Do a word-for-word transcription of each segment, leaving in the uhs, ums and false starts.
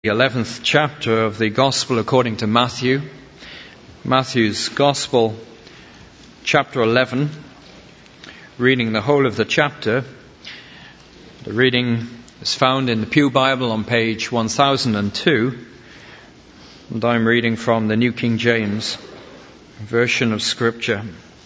The eleventh chapter of the Gospel according to Matthew. Matthew's Gospel, chapter eleven, reading the whole of the chapter. The reading is found in the Pew Bible on page one thousand two, and I'm reading from the New King James Version of Scripture.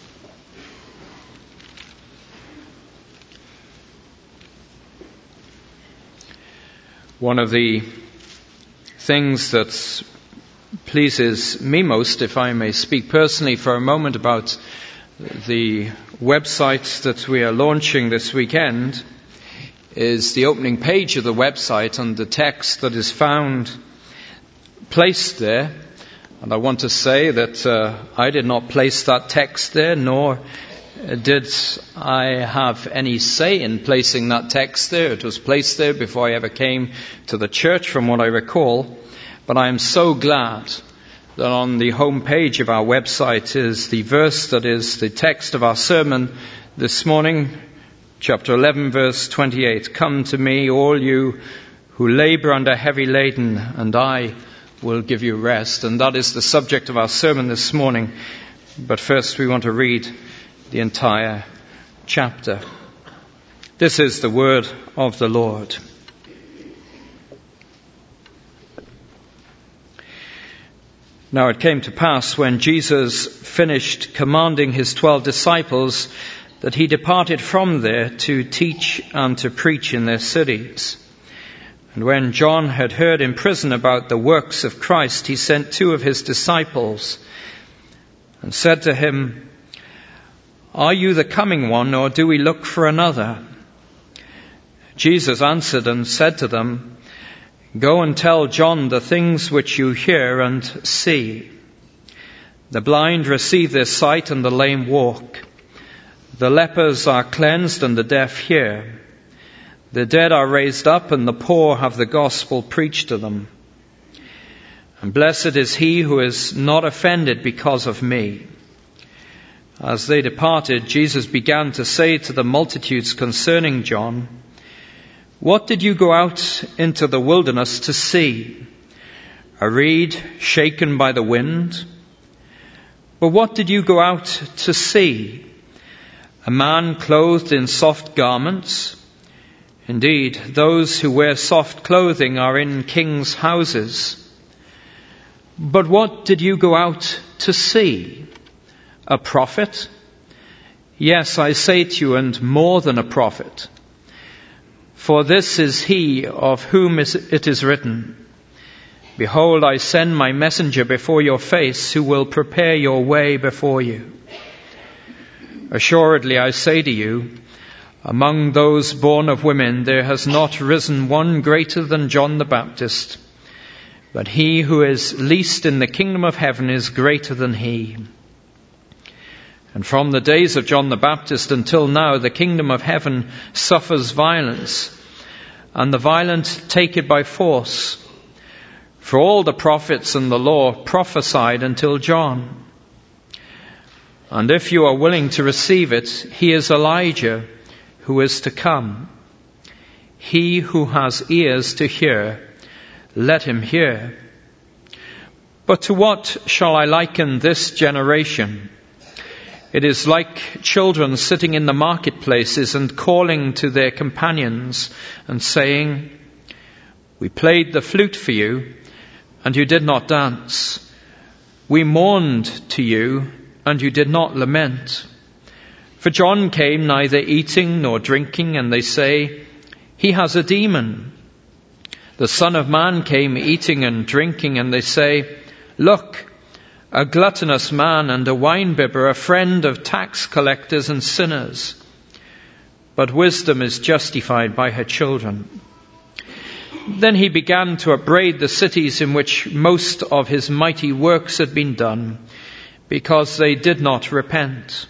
One of the things that pleases me most, if I may speak personally for a moment about the website that we are launching this weekend, is the opening page of the website and the text that is found placed there. And I want to say that uh, I did not place that text there, nor did I have any say in placing that text there. It was placed there before I ever came to the church, from what I recall. But I am so glad that on the home page of our website is the verse that is the text of our sermon this morning, chapter eleven, verse twenty-eight. Come to me, all you who labor and are heavy laden, and I will give you rest. And that is the subject of our sermon this morning. But first we want to read the entire chapter. This is the word of the Lord. Now it came to pass, when Jesus finished commanding his twelve disciples, that he departed from there to teach and to preach in their cities. And when John had heard in prison about the works of Christ, he sent two of his disciples and said to him, Are you the coming one, or do we look for another? Jesus answered and said to them, Go and tell John the things which you hear and see. The blind receive their sight, and the lame walk. The lepers are cleansed, and the deaf hear. The dead are raised up, and the poor have the gospel preached to them. And blessed is he who is not offended because of me. As they departed, Jesus began to say to the multitudes concerning John, What did you go out into the wilderness to see? A reed shaken by the wind? But what did you go out to see? A man clothed in soft garments? Indeed, those who wear soft clothing are in kings' houses. But what did you go out to see? A prophet? Yes, I say to you, and more than a prophet. For this is he of whom it is written, Behold, I send my messenger before your face, who will prepare your way before you. Assuredly, I say to you, among those born of women there has not risen one greater than John the Baptist, but he who is least in the kingdom of heaven is greater than he. And from the days of John the Baptist until now, the kingdom of heaven suffers violence, and the violent take it by force. For all the prophets and the law prophesied until John. And if you are willing to receive it, he is Elijah who is to come. He who has ears to hear, let him hear. But to what shall I liken this generation? It is like children sitting in the marketplaces and calling to their companions and saying, We played the flute for you, and you did not dance. We mourned to you, and you did not lament. For John came neither eating nor drinking, and they say, He has a demon. The Son of Man came eating and drinking, and they say, Look, a gluttonous man and a winebibber, a friend of tax collectors and sinners. But wisdom is justified by her children. Then he began to upbraid the cities in which most of his mighty works had been done, because they did not repent.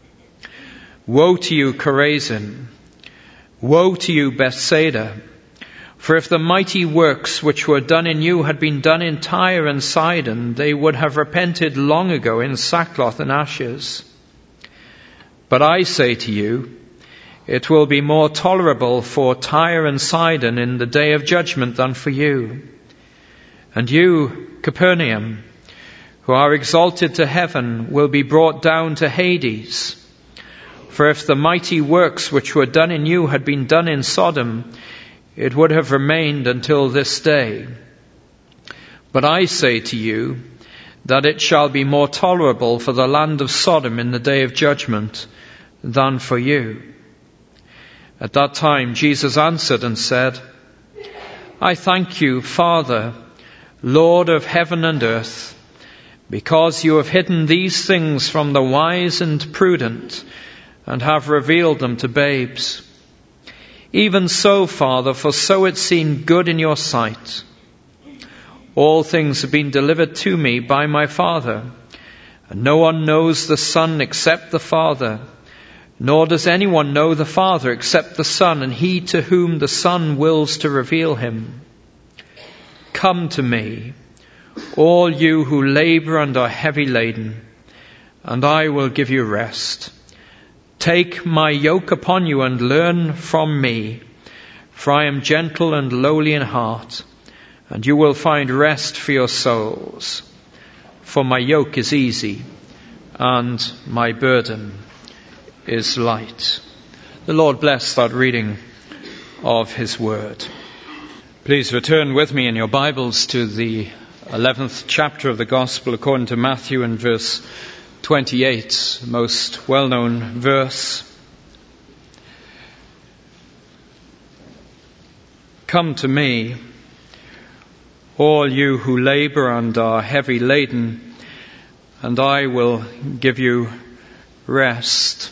Woe to you, Chorazin! Woe to you, Bethsaida! For if the mighty works which were done in you had been done in Tyre and Sidon, they would have repented long ago in sackcloth and ashes. But I say to you, it will be more tolerable for Tyre and Sidon in the day of judgment than for you. And you, Capernaum, who are exalted to heaven, will be brought down to Hades. For if the mighty works which were done in you had been done in Sodom, it would have remained until this day. But I say to you that it shall be more tolerable for the land of Sodom in the day of judgment than for you. At that time Jesus answered and said, I thank you, Father, Lord of heaven and earth, because you have hidden these things from the wise and prudent and have revealed them to babes. Even so, Father, for so it seemed good in your sight. All things have been delivered to me by my Father, and no one knows the Son except the Father, nor does anyone know the Father except the Son, and he to whom the Son wills to reveal him. Come to me, all you who labor and are heavy laden, and I will give you rest. Take my yoke upon you and learn from me, for I am gentle and lowly in heart, and you will find rest for your souls. For my yoke is easy, and my burden is light. The Lord bless that reading of His Word. Please return with me in your Bibles to the eleventh chapter of the Gospel according to Matthew and verse twenty-eight, most well-known verse. Come to me, all you who labor and are heavy laden, and I will give you rest.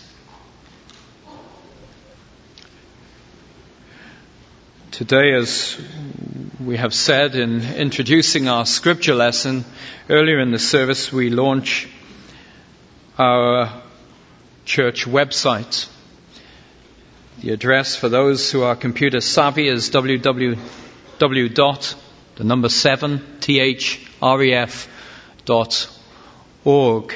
Today, as we have said in introducing our scripture lesson, earlier in the service we launch our church website. The address for those who are computer savvy is w w w dot the number seven t h r e f dot org.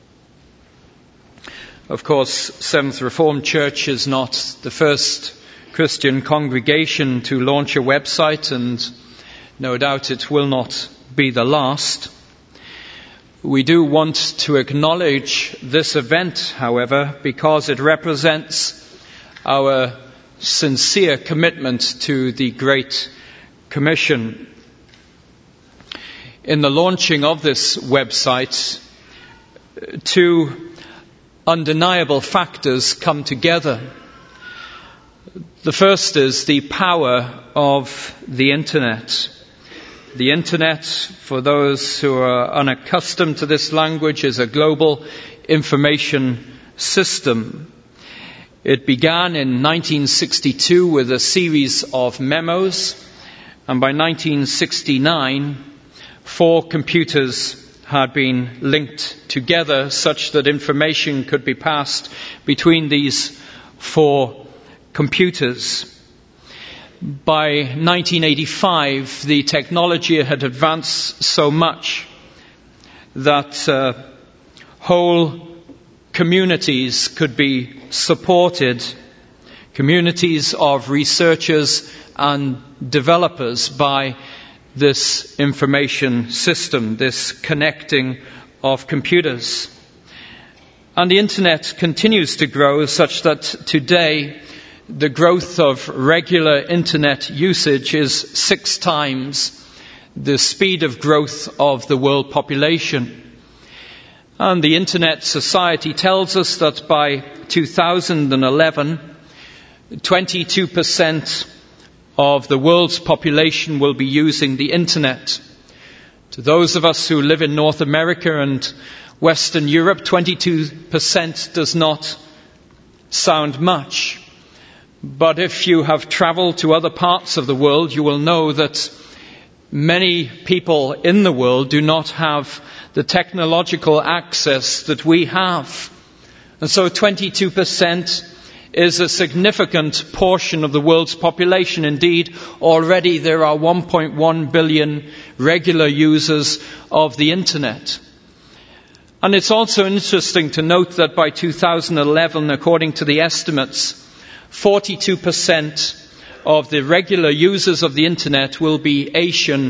Of course, Seventh Reformed Church is not the first Christian congregation to launch a website, and no doubt it will not be the last. We do want to acknowledge this event, however, because it represents our sincere commitment to the Great Commission. In the launching of this website, two undeniable factors come together. The first is the power of the Internet. The Internet, for those who are unaccustomed to this language, is a global information system. It began in nineteen sixty-two with a series of memos, and by nineteen sixty-nine, four computers had been linked together such that information could be passed between these four computers. By nineteen eighty-five, the technology had advanced so much that uh, whole communities could be supported, communities of researchers and developers, by this information system, this connecting of computers. And the Internet continues to grow such that today the growth of regular Internet usage is six times the speed of growth of the world population. And the Internet Society tells us that by two thousand eleven, twenty-two percent of the world's population will be using the Internet. To those of us who live in North America and Western Europe, twenty-two percent does not sound much. But if you have traveled to other parts of the world, you will know that many people in the world do not have the technological access that we have. And so twenty-two percent is a significant portion of the world's population. Indeed, already there are one point one billion regular users of the Internet. And it's also interesting to note that by two thousand eleven, according to the estimates, forty-two percent of the regular users of the Internet will be Asian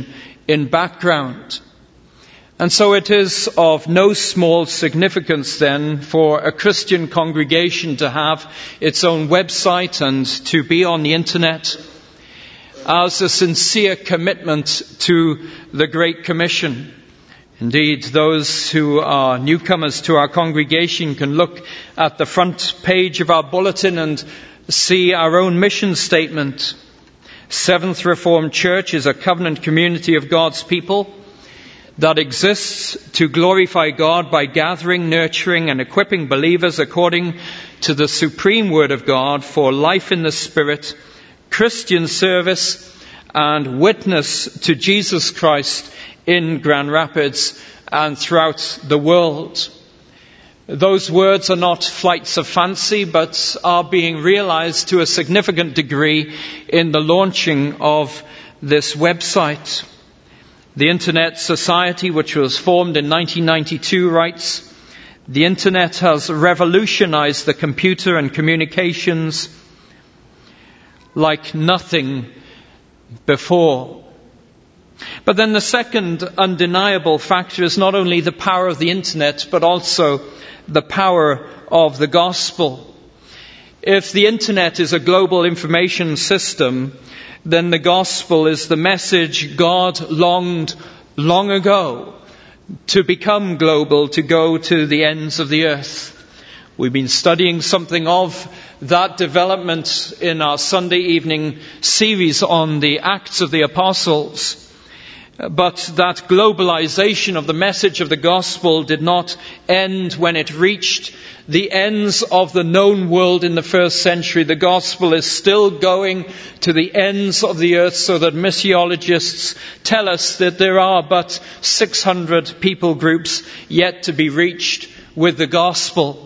in background. And so it is of no small significance then for a Christian congregation to have its own website and to be on the internet as a sincere commitment to the Great Commission. Indeed, those who are newcomers to our congregation can look at the front page of our bulletin and see our own mission statement. Seventh Reformed Church is a covenant community of God's people that exists to glorify God by gathering, nurturing, and equipping believers according to the supreme word of God for life in the Spirit, Christian service, and witness to Jesus Christ in Grand Rapids and throughout the world. Those words are not flights of fancy, but are being realized to a significant degree in the launching of this website. The Internet Society, which was formed in nineteen ninety-two, writes, "The Internet has revolutionized the computer and communications like nothing before." But then the second undeniable factor is not only the power of the Internet, but also the power of the gospel. If the Internet is a global information system, then the gospel is the message God longed long ago to become global, to go to the ends of the earth. We've been studying something of that development in our Sunday evening series on the Acts of the Apostles. But that globalization of the message of the gospel did not end when it reached the ends of the known world in the first century. The gospel is still going to the ends of the earth, so that missiologists tell us that there are but six hundred people groups yet to be reached with the gospel.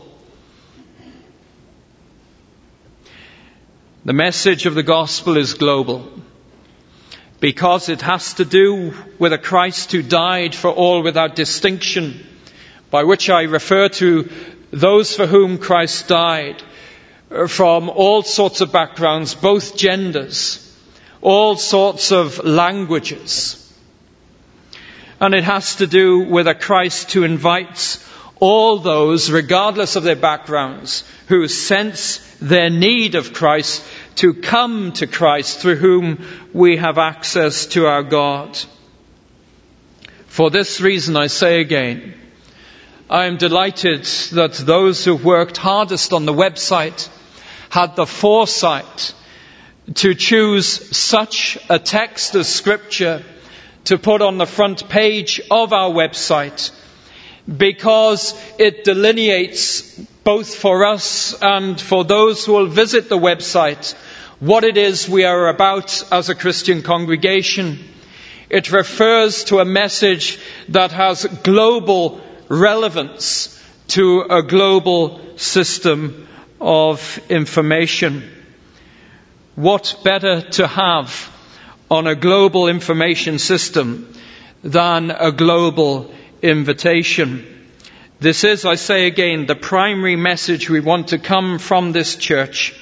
The message of the gospel is global, because it has to do with a Christ who died for all without distinction, by which I refer to those for whom Christ died, from all sorts of backgrounds, both genders, all sorts of languages. And it has to do with a Christ who invites all those, regardless of their backgrounds, who sense their need of Christ, to come to Christ, through whom we have access to our God. For this reason, I say again, I am delighted that those who've worked hardest on the website had the foresight to choose such a text of Scripture to put on the front page of our website, because it delineates, both for us and for those who will visit the website, what it is we are about as a Christian congregation. It refers to a message that has global relevance to a global system of information. What better to have on a global information system than a global invitation? This is, I say again, the primary message we want to come from this church.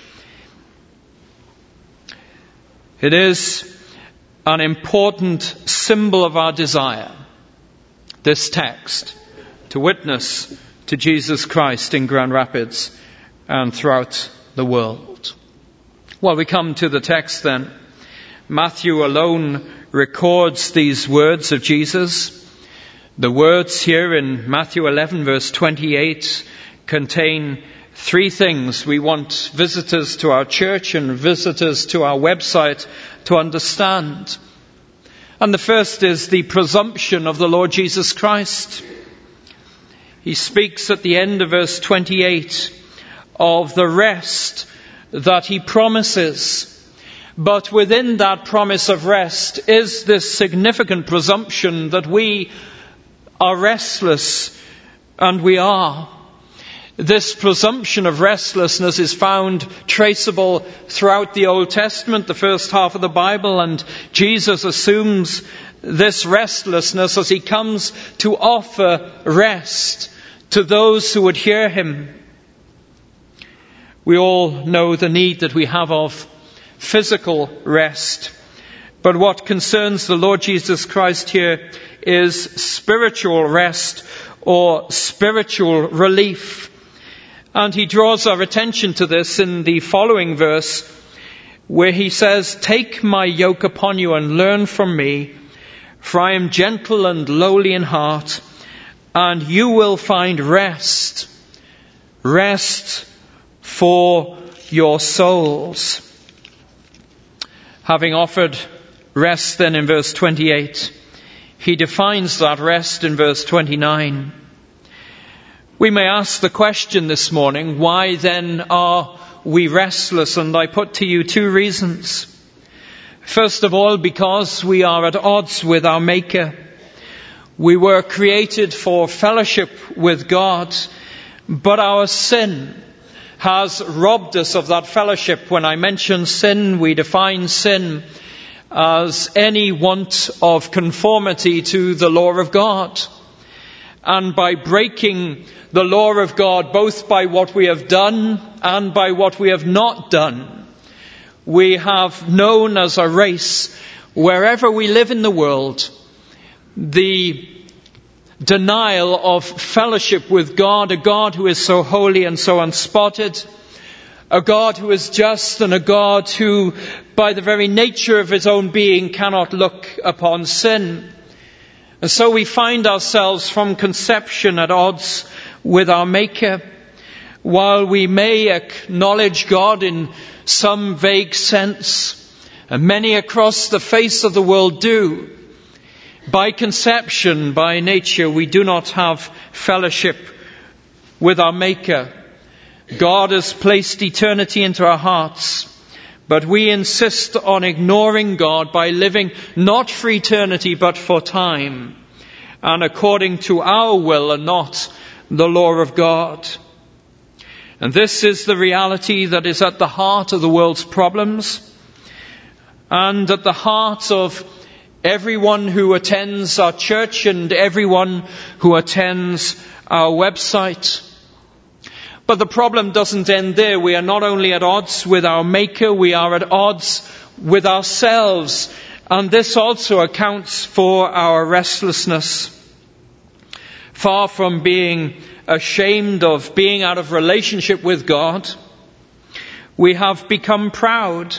It is an important symbol of our desire, this text, to witness to Jesus Christ in Grand Rapids and throughout the world. Well, we come to the text then. Matthew alone records these words of Jesus. The words here in Matthew eleven verse twenty-eight contain three things we want visitors to our church and visitors to our website to understand. And the first is the presumption of the Lord Jesus Christ. He speaks at the end of verse twenty-eight of the rest that he promises. But within that promise of rest is this significant presumption that we are restless, and we are. This presumption of restlessness is found traceable throughout the Old Testament, the first half of the Bible, and Jesus assumes this restlessness as he comes to offer rest to those who would hear him. We all know the need that we have of physical rest. But what concerns the Lord Jesus Christ here is spiritual rest or spiritual relief. And he draws our attention to this in the following verse, where he says, "Take my yoke upon you and learn from me, for I am gentle and lowly in heart, and you will find rest, rest for your souls." Having offered rest then in verse twenty-eight, he defines that rest in verse twenty-nine. We may ask the question this morning, why then are we restless? And I put to you two reasons. First of all, because we are at odds with our Maker. We were created for fellowship with God, but our sin has robbed us of that fellowship. When I mention sin, we define sin as any want of conformity to the law of God. And by breaking the law of God, both by what we have done and by what we have not done, we have known as a race, wherever we live in the world, the denial of fellowship with God, a God who is so holy and so unspotted, a God who is just, and a God who, by the very nature of his own being, cannot look upon sin. And so we find ourselves from conception at odds with our Maker. While we may acknowledge God in some vague sense, and many across the face of the world do, by conception, by nature, we do not have fellowship with our Maker. God has placed eternity into our hearts, but we insist on ignoring God by living not for eternity but for time, and according to our will and not the law of God. And this is the reality that is at the heart of the world's problems, and at the heart of everyone who attends our church and everyone who attends our website. But the problem doesn't end there. We are not only at odds with our Maker, we are at odds with ourselves. And this also accounts for our restlessness. Far from being ashamed of being out of relationship with God, we have become proud.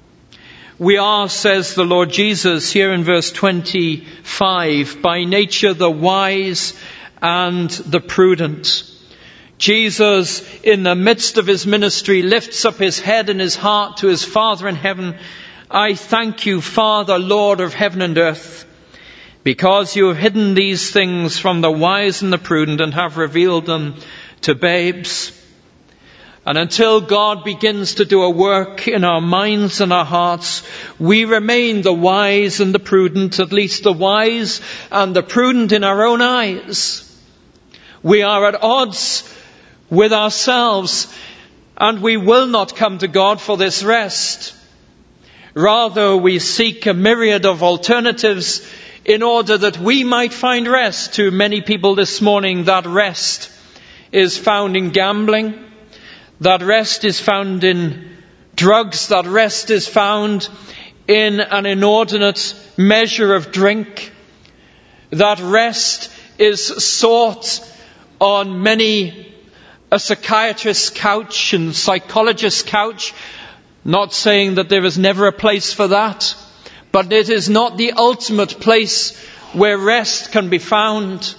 We are, says the Lord Jesus here in verse twenty-five, by nature the wise and the prudent. Jesus, in the midst of his ministry, lifts up his head and his heart to his Father in heaven. I thank you, Father, Lord of heaven and earth, because you have hidden these things from the wise and the prudent and have revealed them to babes. And until God begins to do a work in our minds and our hearts, we remain the wise and the prudent, at least the wise and the prudent in our own eyes. We are at odds with ourselves, and we will not come to God for this rest. Rather, we seek a myriad of alternatives in order that we might find rest. To many people this morning, that rest is found in gambling. That rest is found in drugs. That rest is found in an inordinate measure of drink. That rest is sought on many a psychiatrist's couch and psychologist's couch. Not saying that there is never a place for that, but it is not the ultimate place where rest can be found.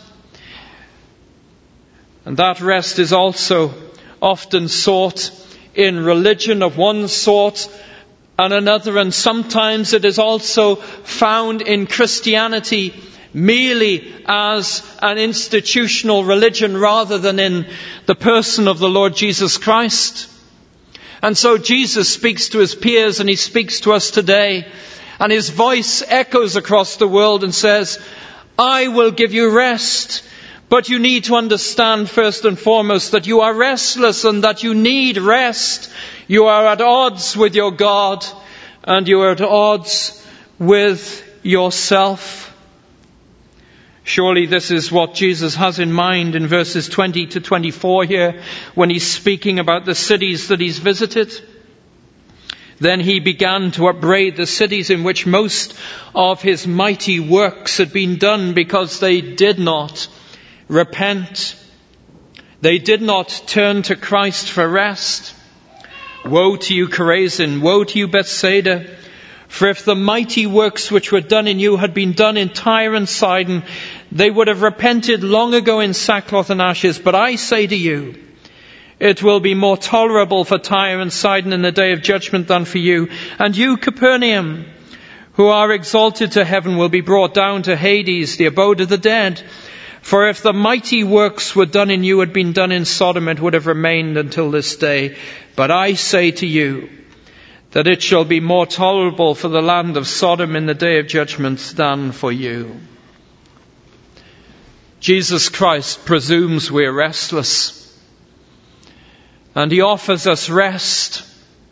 And that rest is also often sought in religion of one sort and another, and sometimes it is also found in Christianity merely as an institutional religion rather than in the person of the Lord Jesus Christ. And so Jesus speaks to his peers, and he speaks to us today, and his voice echoes across the world and says, I will give you rest. But you need to understand first and foremost that you are restless and that you need rest. You are at odds with your God, and you are at odds with yourself. Surely this is what Jesus has in mind in verses twenty to twenty-four here when he's speaking about the cities that he's visited. Then he began to upbraid the cities in which most of his mighty works had been done, because they did not repent. They did not turn to Christ for rest. Woe to you, Chorazin! Woe to you, Bethsaida! For if the mighty works which were done in you had been done in Tyre and Sidon, they would have repented long ago in sackcloth and ashes. But I say to you, it will be more tolerable for Tyre and Sidon in the day of judgment than for you. And you, Capernaum, who are exalted to heaven, will be brought down to Hades, the abode of the dead. For if the mighty works were done in you had been done in Sodom, it would have remained until this day. But I say to you that it shall be more tolerable for the land of Sodom in the day of judgment than for you. Jesus Christ presumes we're restless, and he offers us rest.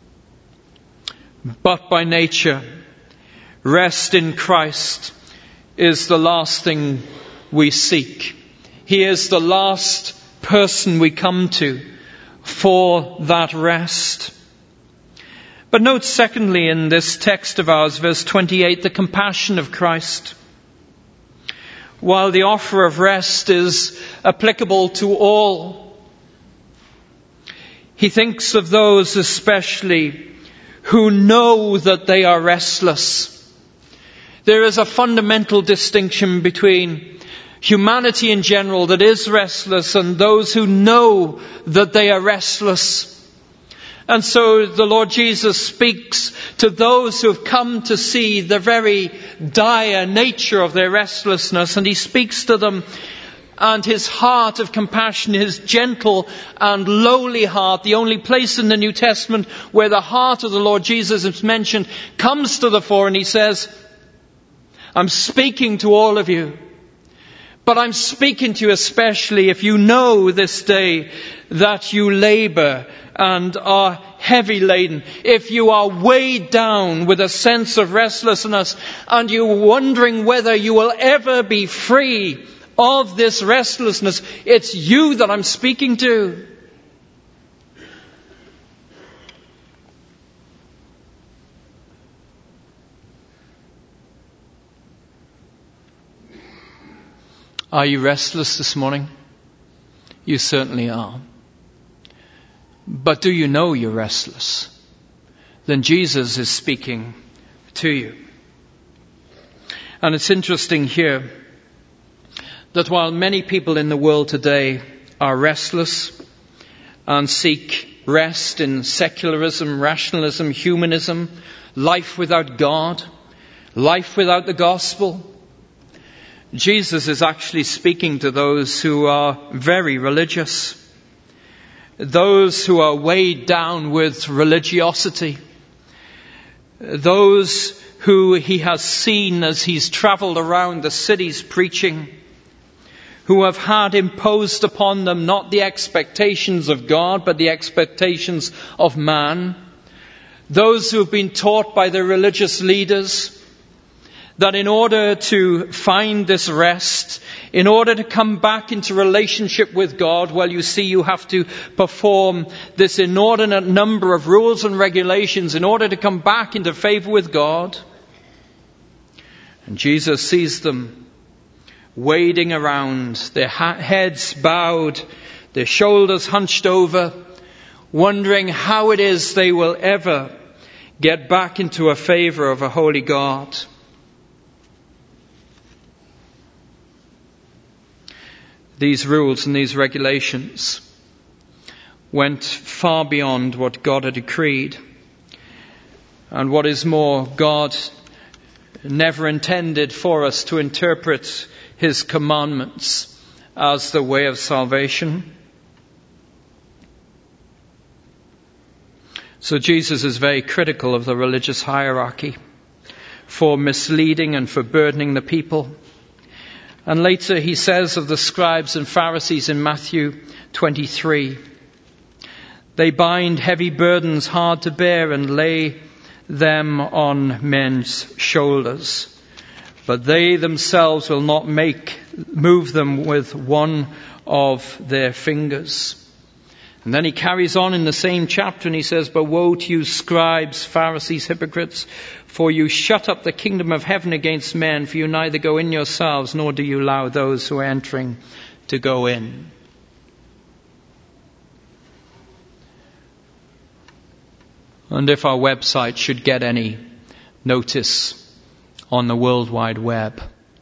But by nature, rest in Christ is the last thing we seek. He is the last person we come to for that rest. But note secondly in this text of ours, verse twenty-eight, the compassion of Christ. While the offer of rest is applicable to all, he thinks of those especially who know that they are restless. There is a fundamental distinction between humanity in general that is restless and those who know that they are restless. And so the Lord Jesus speaks to those who have come to see the very dire nature of their restlessness, and he speaks to them, and his heart of compassion, his gentle and lowly heart, the only place in the New Testament where the heart of the Lord Jesus is mentioned, comes to the fore, and he says, I'm speaking to all of you. But I'm speaking to you especially if you know this day that you labor and are heavy laden. If you are weighed down with a sense of restlessness and you're wondering whether you will ever be free of this restlessness, it's you that I'm speaking to. Are you restless this morning? You certainly are. But do you know you're restless? Then Jesus is speaking to you. And it's interesting here that while many people in the world today are restless and seek rest in secularism, rationalism, humanism, life without God, life without the gospel, Jesus is actually speaking to those who are very religious, those who are weighed down with religiosity, those who he has seen as he's traveled around the cities preaching, who have had imposed upon them not the expectations of God, but the expectations of man, those who have been taught by their religious leaders that in order to find this rest, in order to come back into relationship with God, well, you see, you have to perform this inordinate number of rules and regulations in order to come back into favor with God. And Jesus sees them wading around, their heads bowed, their shoulders hunched over, wondering how it is they will ever get back into a favor of a holy God. These rules and these regulations went far beyond what God had decreed. And what is more, God never intended for us to interpret his commandments as the way of salvation. So Jesus is very critical of the religious hierarchy for misleading and for burdening the people. And later he says of the scribes and Pharisees in Matthew twenty-three, they bind heavy burdens hard to bear and lay them on men's shoulders, but they themselves will not make move them with one of their fingers. And then he carries on in the same chapter and he says, "But woe to you, scribes, Pharisees, hypocrites, for you shut up the kingdom of heaven against men, for you neither go in yourselves, nor do you allow those who are entering to go in." And if our website should get any notice on the World Wide Web,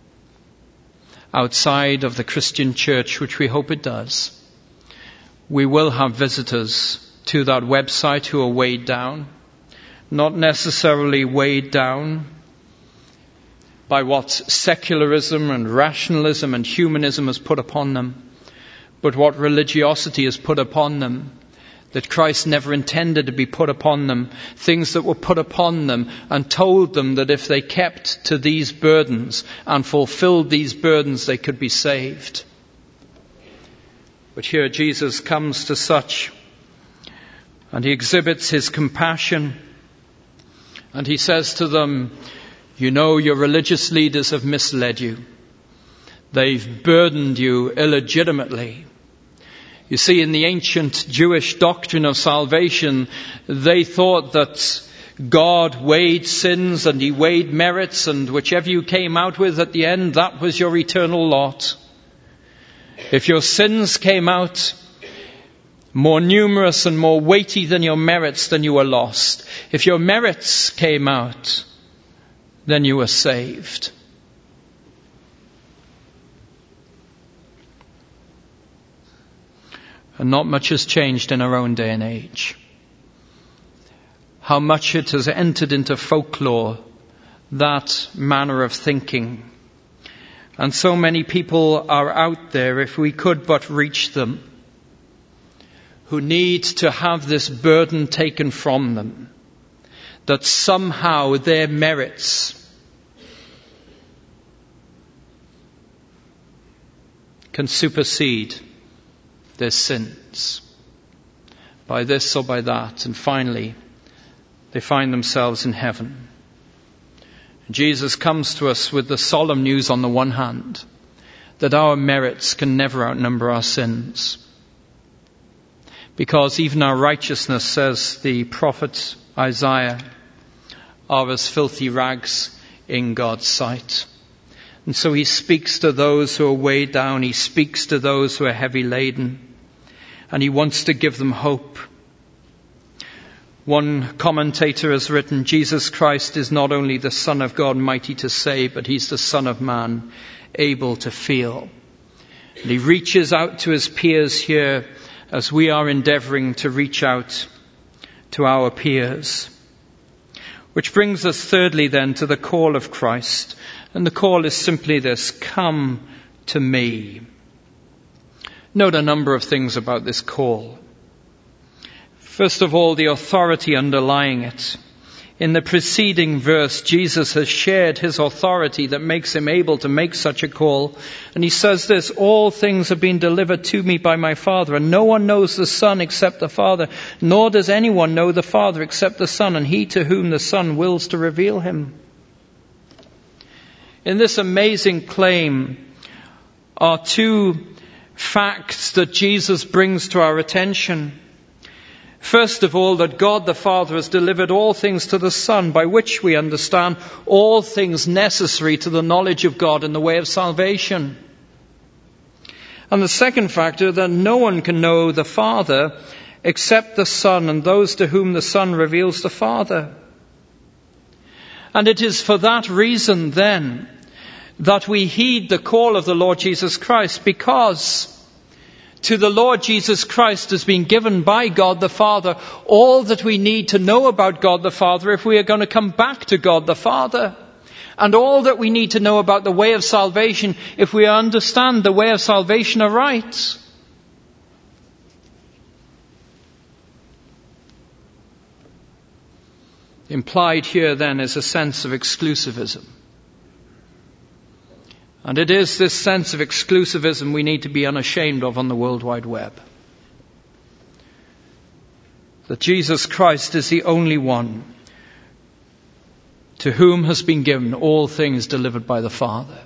outside of the Christian church, which we hope it does, we will have visitors to that website who are weighed down, not necessarily weighed down by what secularism and rationalism and humanism has put upon them, but what religiosity has put upon them, that Christ never intended to be put upon them, things that were put upon them and told them that if they kept to these burdens and fulfilled these burdens, they could be saved. But here Jesus comes to such, and he exhibits his compassion, and he says to them, "You know, your religious leaders have misled you. They've burdened you illegitimately." You see, in the ancient Jewish doctrine of salvation, they thought that God weighed sins and he weighed merits, and whichever you came out with at the end, that was your eternal lot. If your sins came out more numerous and more weighty than your merits, then you were lost. If your merits came out, then you were saved. And not much has changed in our own day and age. How much it has entered into folklore, that manner of thinking. And so many people are out there, if we could but reach them, who need to have this burden taken from them, that somehow their merits can supersede their sins, by this or by that, and finally they find themselves in heaven. Jesus comes to us with the solemn news on the one hand that our merits can never outnumber our sins, because even our righteousness, says the prophet Isaiah, are as filthy rags in God's sight. And so he speaks to those who are weighed down. He speaks to those who are heavy laden. And he wants to give them hope. One commentator has written, Jesus Christ is not only the Son of God, mighty to save, but he's the Son of Man, able to feel. And he reaches out to his peers here as we are endeavoring to reach out to our peers. Which brings us thirdly then to the call of Christ. And the call is simply this: come to me. Note a number of things about this call. First of all, the authority underlying it. In the preceding verse, Jesus has shared his authority that makes him able to make such a call. And he says this: all things have been delivered to me by my Father, and no one knows the Son except the Father, nor does anyone know the Father except the Son, and he to whom the Son wills to reveal him. In this amazing claim are two facts that Jesus brings to our attention. First of all, that God the Father has delivered all things to the Son, by which we understand all things necessary to the knowledge of God in the way of salvation. And the second factor, that no one can know the Father except the Son, and those to whom the Son reveals the Father. And it is for that reason then that we heed the call of the Lord Jesus Christ, because to the Lord Jesus Christ has been given by God the Father all that we need to know about God the Father if we are going to come back to God the Father, and all that we need to know about the way of salvation if we understand the way of salvation aright. Implied here then is a sense of exclusivism. And it is this sense of exclusivism we need to be unashamed of on the World Wide Web. That Jesus Christ is the only one to whom has been given all things delivered by the Father.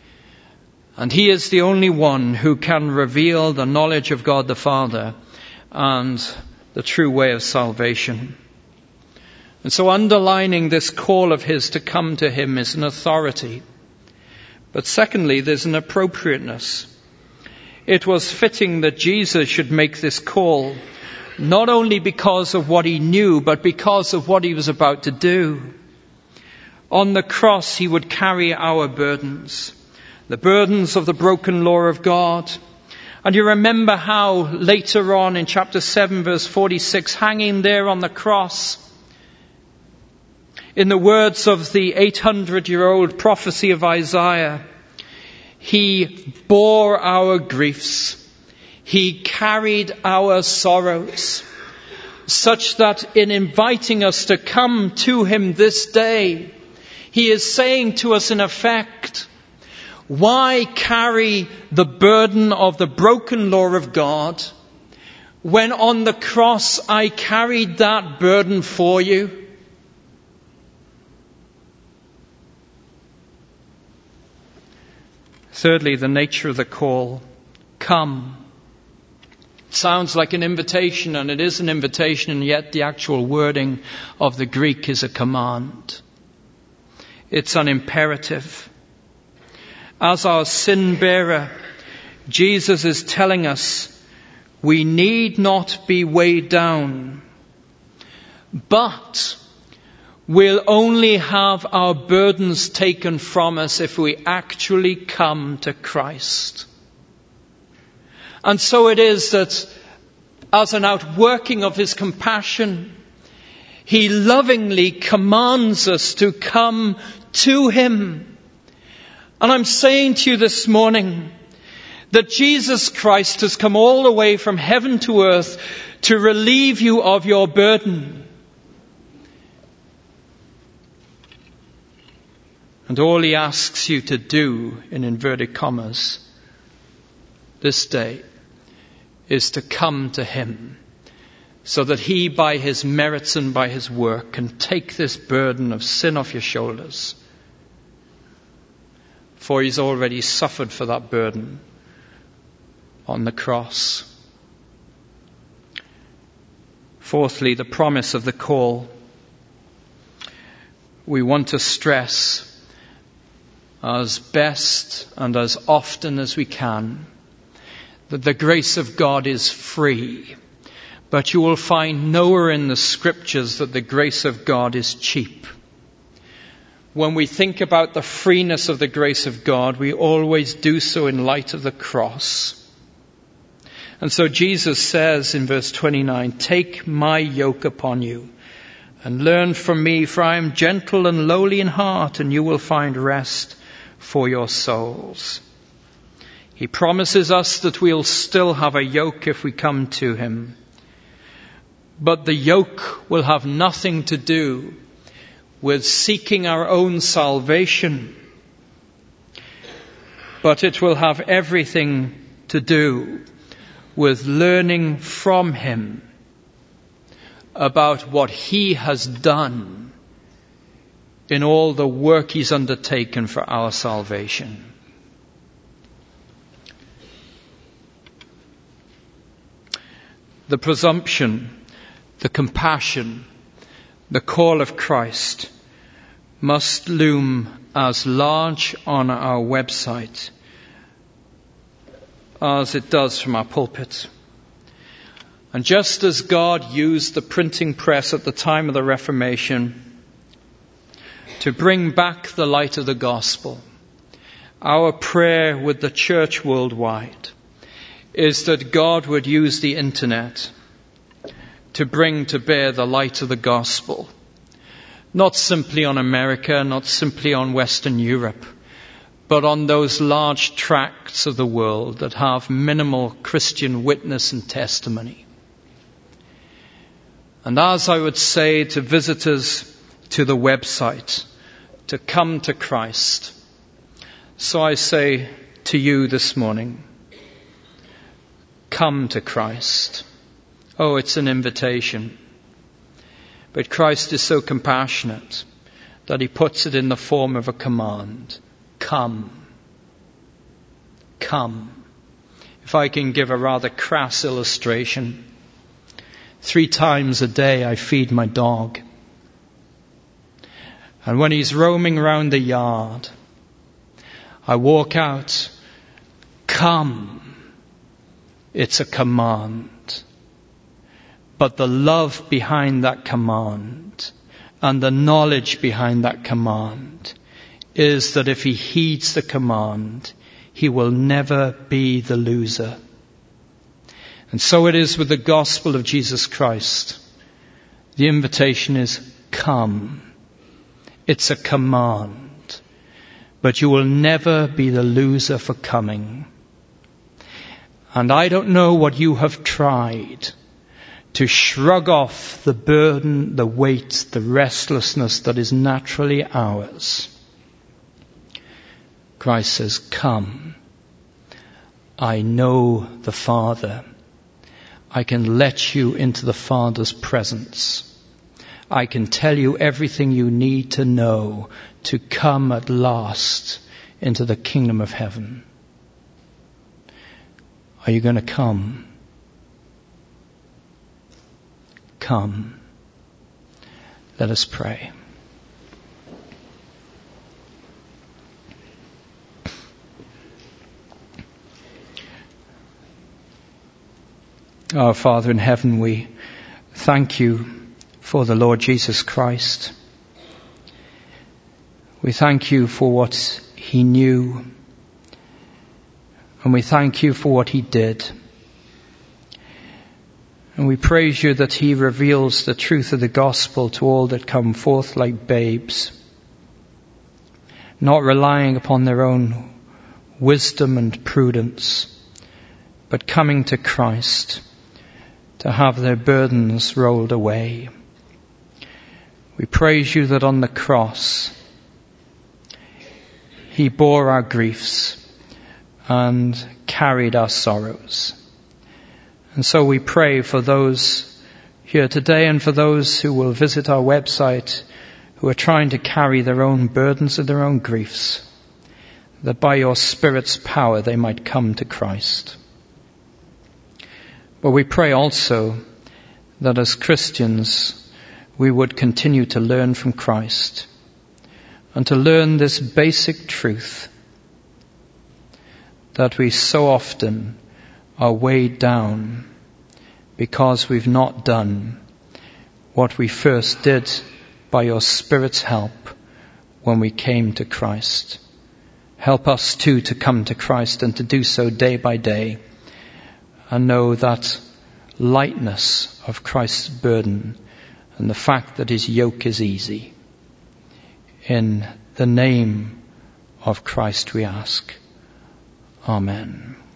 And he is the only one who can reveal the knowledge of God the Father and the true way of salvation. And so underlining this call of his to come to him is an authority. But secondly, there's an appropriateness. It was fitting that Jesus should make this call, not only because of what he knew, but because of what he was about to do. On the cross, he would carry our burdens, the burdens of the broken law of God. And you remember how later on in chapter seven, verse forty-six, hanging there on the cross, in the words of the eight hundred year old prophecy of Isaiah, he bore our griefs, he carried our sorrows, such that in inviting us to come to him this day, he is saying to us in effect, why carry the burden of the broken law of God when on the cross I carried that burden for you? Thirdly, the nature of the call. Come. It sounds like an invitation, and it is an invitation, and yet the actual wording of the Greek is a command. It's an imperative. As our sin bearer, Jesus is telling us we need not be weighed down, but we'll only have our burdens taken from us if we actually come to Christ. And so it is that as an outworking of his compassion, he lovingly commands us to come to him. And I'm saying to you this morning that Jesus Christ has come all the way from heaven to earth to relieve you of your burden. And all he asks you to do, in inverted commas, this day is to come to him so that he, by his merits and by his work, can take this burden of sin off your shoulders. For he's already suffered for that burden on the cross. Fourthly, the promise of the call. We want to stress as best and as often as we can that the grace of God is free. But you will find nowhere in the scriptures that the grace of God is cheap. When we think about the freeness of the grace of God, we always do so in light of the cross. And so Jesus says in verse twenty-nine, "Take my yoke upon you and learn from me, for I am gentle and lowly in heart, and you will find rest for your souls." He promises us that we'll still have a yoke if we come to him. But the yoke will have nothing to do with seeking our own salvation, but it will have everything to do with learning from him about what he has done in all the work he's undertaken for our salvation. The presumption, the compassion, the call of Christ must loom as large on our website as it does from our pulpit. And just as God used the printing press at the time of the Reformation to bring back the light of the gospel, our prayer with the church worldwide is that God would use the internet to bring to bear the light of the gospel, not simply on America, not simply on Western Europe, but on those large tracts of the world that have minimal Christian witness and testimony. And as I would say to visitors to the website, to come to Christ, so I say to you this morning, come to Christ. Oh, it's an invitation. But Christ is so compassionate that he puts it in the form of a command. Come. Come. If I can give a rather crass illustration, Three times a day I feed my dog. And when he's roaming around the yard, I walk out, come. It's a command. But the love behind that command and the knowledge behind that command is that if he heeds the command, he will never be the loser. And so it is with the gospel of Jesus Christ. The invitation is come. It's a command. But you will never be the loser for coming. And I don't know what you have tried to shrug off the burden, the weight, the restlessness that is naturally ours. Christ says, come. I know the Father. I can let you into the Father's presence. I can tell you everything you need to know to come at last into the kingdom of heaven. Are you going to come? Come. Let us pray. Our Father in heaven, we thank you for the Lord Jesus Christ. We thank you for what he knew, and we thank you for what he did. And we praise you that he reveals the truth of the gospel to all that come forth like babes, not relying upon their own wisdom and prudence, but coming to Christ to have their burdens rolled away. We praise you that on the cross he bore our griefs and carried our sorrows. And so we pray for those here today and for those who will visit our website who are trying to carry their own burdens and their own griefs, that by your Spirit's power they might come to Christ. But we pray also that as Christians we would continue to learn from Christ and to learn this basic truth that we so often are weighed down because we've not done what we first did by your Spirit's help when we came to Christ. Help us too to come to Christ and to do so day by day, and know that lightness of Christ's burden and the fact that his yoke is easy. In the name of Christ we ask. Amen.